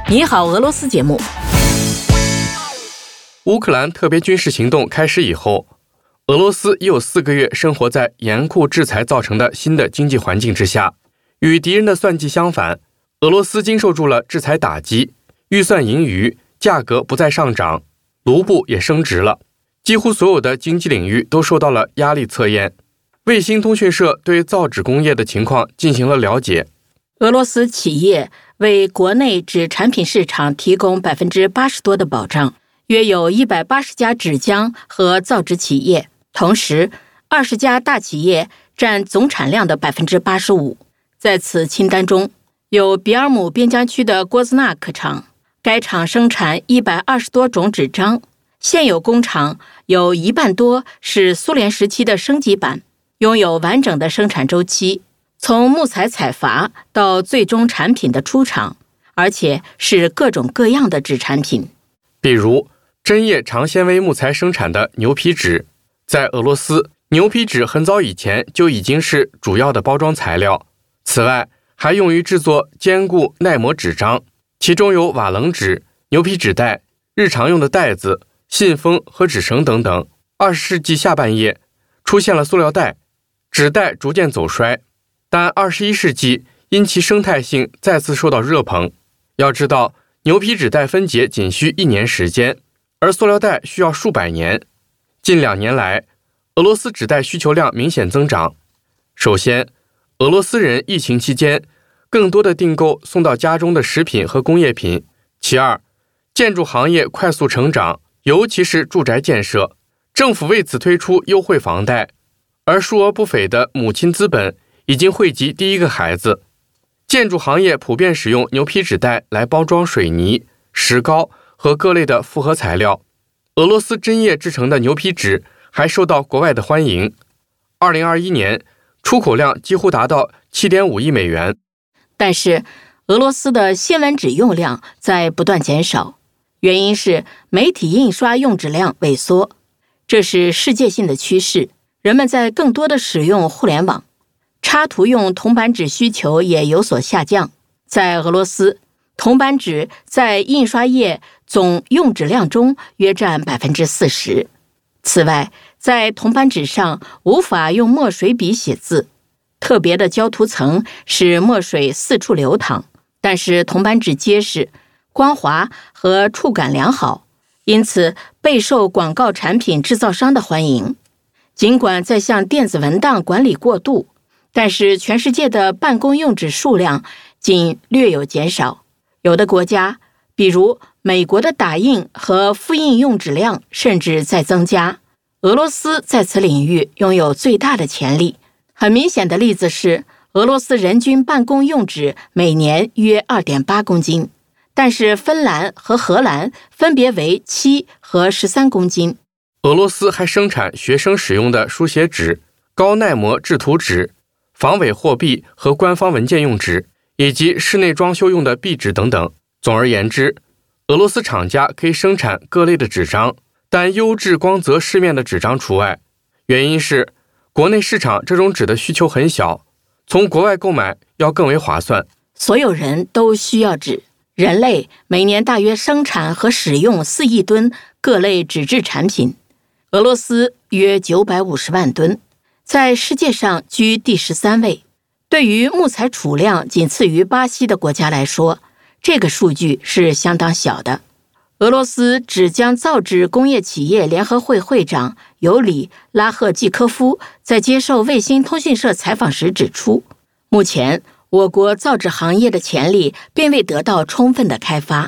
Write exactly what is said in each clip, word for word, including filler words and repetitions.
你好，俄罗斯节目。 乌克兰特别军事行动开始以后，俄罗斯已有四个月生活在严酷制裁造成的新的经济环境之下。与敌人的算计相反，俄罗斯经受住了制裁打击，预算盈余，价格不再上涨，卢布也升值了。几乎所有的经济领域都受到了压力测验。卫星通讯社对造纸工业的情况进行了了解。 俄罗斯企业为国内纸产品市场提供百分之八十多的保障，约有一百八十家纸浆和造纸企业，同时二十家大企业占总产量的百分之八十五。在此清单中，有比尔姆边疆区的郭兹纳克厂，该厂生产一百二十多种纸张，现有工厂有一半多是苏联时期的升级版，拥有完整的生产周期，从木材采伐到最终产品的出厂，而且是各种各样的纸产品。 比如针叶长纤维木材生产的牛皮纸，在俄罗斯，牛皮纸很早以前就已经是主要的包装材料。此外，还用于制作坚固耐磨纸张，其中有瓦楞纸、牛皮纸袋、日常用的袋子、信封和纸绳等等。二十世纪下半叶出现了塑料袋，纸袋逐渐走衰，但二十一世纪因其生态性再次受到热捧。要知道，牛皮纸袋分解仅需一年时间，而塑料袋需要数百年。近两年来，俄罗斯纸袋需求量明显增长。首先，俄罗斯人疫情期间更多的订购送到家中的食品和工业品。其二，建筑行业快速成长，尤其是住宅建设，政府为此推出优惠房贷，而数额不菲的母亲资本已经惠及第一个孩子。建筑行业普遍使用牛皮纸袋来包装水泥、石膏和各类的复合材料。俄罗斯针叶制成的牛皮纸还受到国外的欢迎。二零二一年出口量几乎达到 七点五亿美元。 但是俄罗斯的新闻纸用量在不断减少，原因是媒体印刷用纸量萎缩，这是世界性的趋势。人们在更多的使用互联网，插图用铜版纸需求也有所下降。在俄罗斯，铜版纸在印刷业总用纸量中约占 百分之四十。 此外，在铜版纸上无法用墨水笔写字，特别的胶涂层使墨水四处流淌，但是铜版纸结实、光滑和触感良好，因此备受广告产品制造商的欢迎。尽管在向电子文档管理过渡，但是全世界的办公用纸数量仅略有减少。有的国家，比如美国的打印和复印用纸量甚至在增加。俄罗斯在此领域拥有最大的潜力。很明显的例子是，俄罗斯人均办公用纸每年约 二点八公斤，但是芬兰和荷兰分别为七和十三公斤。 俄罗斯还生产学生使用的书写纸、高耐磨制图纸、防伪货币和官方文件用纸，以及室内装修用的壁纸等等。总而言之，俄罗斯厂家可以生产各类的纸张，但优质光泽饰面的纸张除外。原因是国内市场这种纸的需求很小，从国外购买要更为划算。 所有人都需要纸，人类每年大约生产和使用四亿吨各类纸质产品，俄罗斯约九百五十万吨，在世界上居第十三位。对于木材储量仅次于巴西的国家来说，这个数据是相当小的。俄罗斯纸浆造纸工业企业联合会会长尤里·拉赫季科夫在接受卫星通讯社采访时指出，目前我国造纸行业的潜力并未得到充分的开发。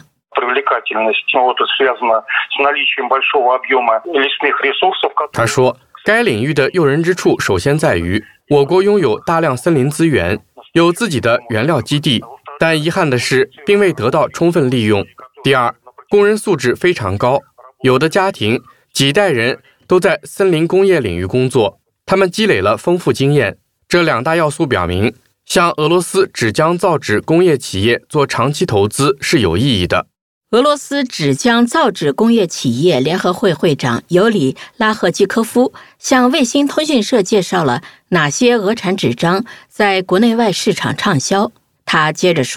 他说，该领域的诱人之处首先在于我国拥有大量森林资源，有自己的原料基地，但遗憾的是并未得到充分利用。第二，工人素质非常高，有的家庭几代人都在森林工业领域工作，他们积累了丰富经验。这两大要素表明，向俄罗斯纸浆造纸工业企业做长期投资是有意义的。 俄罗斯纸浆造纸工业企业联合会会长尤里·拉赫季科夫向卫星通讯社介绍了哪些俄产纸张在国内外市场畅销。他接着说，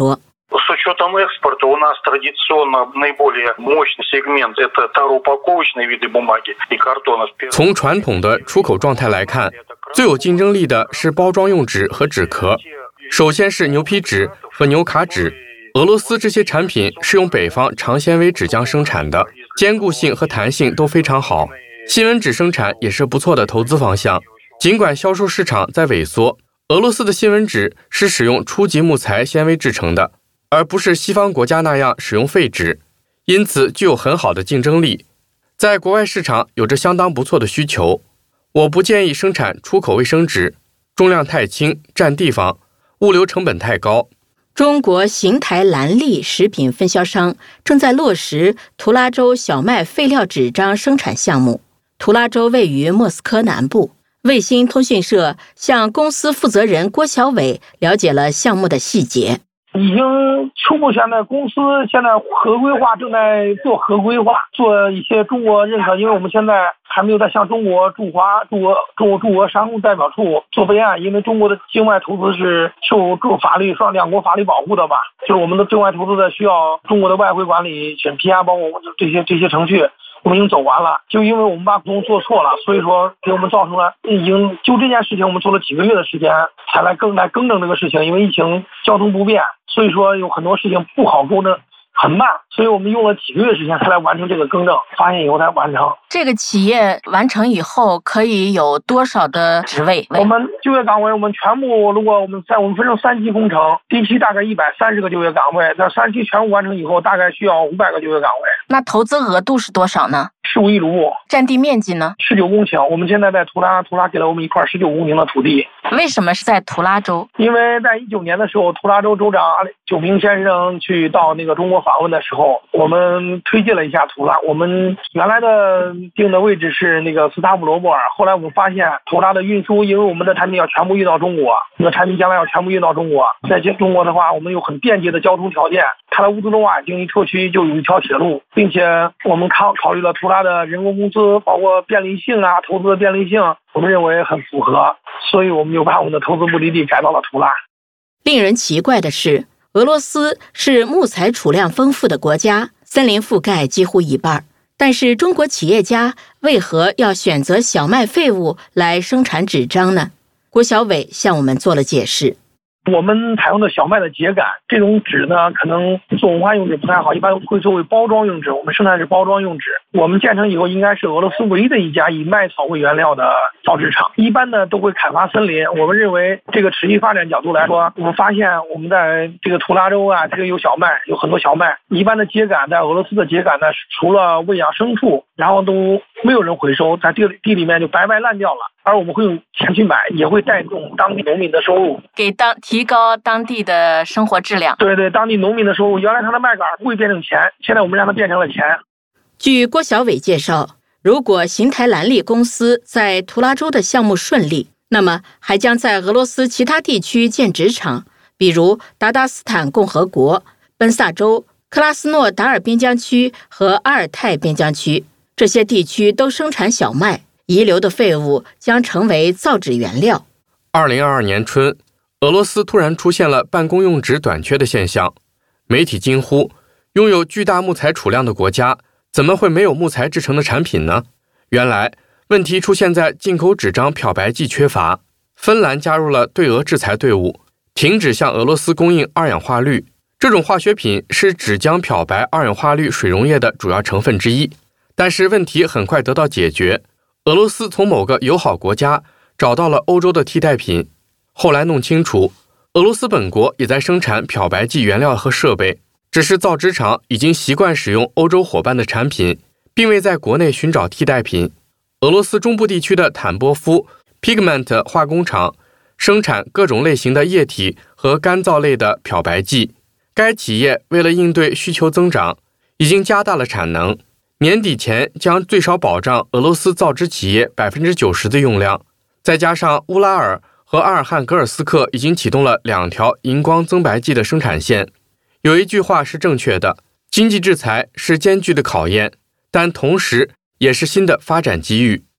С учетом экспорта у нас традиционно наиболее мощный сегмент это товароупаковочные виды бумаги и картона. 从传统的出口状态来看，最有竞争力的是包装用纸和纸壳。首先是牛皮纸和牛卡纸，俄罗斯这些产品是用北方长纤维纸浆生产的，坚固性和弹性都非常好。新闻纸生产也是不错的投资方向。尽管销售市场在萎缩，俄罗斯的新闻纸是使用初级木材纤维制成的，而不是西方国家那样使用废纸，因此具有很好的竞争力，在国外市场有着相当不错的需求。我不建议生产出口卫生纸，重量太轻，占地方，物流成本太高。 中国邢台蓝利食品分销商正在落实图拉州小麦废料纸张生产项目。图拉州位于莫斯科南部。卫星通讯社向公司负责人郭小伟了解了项目的细节。 已经初步，现在公司现在合规化，正在做合规化，做一些中国认可，因为我们现在还没有在向中国驻华驻俄中国驻俄商务代表处做备案，因为中国的境外投资是受受法律双两国法律保护的吧，就是我们的境外投资的需要中国的外汇管理审批啊，包括这些这些程序。我们已经走完了，就因为我们把合同做错了，所以说给我们造成了已经就这件事情，我们做了几个月的时间才来更来更正这个事情，因为疫情交通不便，所以说有很多事情不好更正，很慢，所以我们用了几个月时间才来完成这个更正，发现以后才完成。 这个企业完成以后可以有多少的职位？ 我们就业岗位，我们全部如果我们在我们分成三期工程，第一期大概一百三十个就业岗位，那三期全部完成以后，大概需要五百个就业岗位。那投资额度是多少呢？ 十五亿卢布。 占地面积呢？ 十九公顷。我们现在在图拉，图拉给了我们一块十九公顷的土地。 为什么是在图拉州？ 因为在一九年的时候，图拉州州长九明先生去到那个中国访问的时候，我们推荐了一下图拉。我们原来的定的位置是那个斯塔姆罗波尔，后来我们发现图拉的运输，因为我们的产品要全部运到中国，那个产品将来要全部运到中国，在中国的话，我们有很便捷的交通条件。它的乌兹多瓦经济特区就有一条铁路，并且我们考考虑了图拉的人工公司，包括便利性啊，投资的便利性，我们认为很符合，所以我们就把我们的投资目的地改到了图拉。 令人奇怪的是，俄罗斯是木材储量丰富的国家，森林覆盖几乎一半，但是中国企业家为何要选择小麦废物来生产纸张呢？郭小伟向我们做了解释。 我们采用的小麦的秸秆，这种纸呢，可能做文化用纸不太好，一般会作为包装用纸。我们生产是包装用纸。我们建成以后，应该是俄罗斯唯一的一家以麦草为原料的造纸厂。一般呢都会砍伐森林。我们认为这个持续发展角度来说，我们发现我们在这个图拉州啊，这个有小麦，有很多小麦。一般的秸秆在俄罗斯的秸秆呢，除了喂养牲畜，然后都没有人回收，在地地里面就白白烂掉了。而我们会用钱去买，也会带动当地农民的收入， 给当提高当地的生活质量。 对对，当地农民的收入，原来他的麦秆不会变成钱，现在我们让它变成了钱。 据郭小伟介绍，如果邢台蓝利公司在图拉州的项目顺利，那么还将在俄罗斯其他地区建纸厂，比如达达斯坦共和国、奔萨州、克拉斯诺达尔边疆区和阿尔泰边疆区，这些地区都生产小麦。遗留的废物将成为造纸原料。 二零二二年春，俄罗斯突然出现了办公用纸短缺的现象，媒体惊呼：拥有巨大木材储量的国家，怎么会没有木材制成的产品呢？原来，问题出现在进口纸张漂白剂缺乏。芬兰加入了对俄制裁队伍，停止向俄罗斯供应二氧化氯。这种化学品是纸浆漂白二氧化氯水溶液的主要成分之一。但是问题很快得到解决。俄罗斯从某个友好国家找到了欧洲的替代品，后来弄清楚，俄罗斯本国也在生产漂白剂原料和设备，只是造纸厂已经习惯使用欧洲伙伴的产品，并未在国内寻找替代品。俄罗斯中部地区的坦波夫 Pigment 化工厂生产各种类型的液体和干燥类的漂白剂，该企业为了应对需求增长，已经加大了产能。年底前将最少保障俄罗斯造纸企业 百分之九十 的用量，再加上乌拉尔和阿尔汉格尔斯克已经启动了两条荧光增白剂的生产线。有一句话是正确的，经济制裁是艰巨的考验，但同时也是新的发展机遇。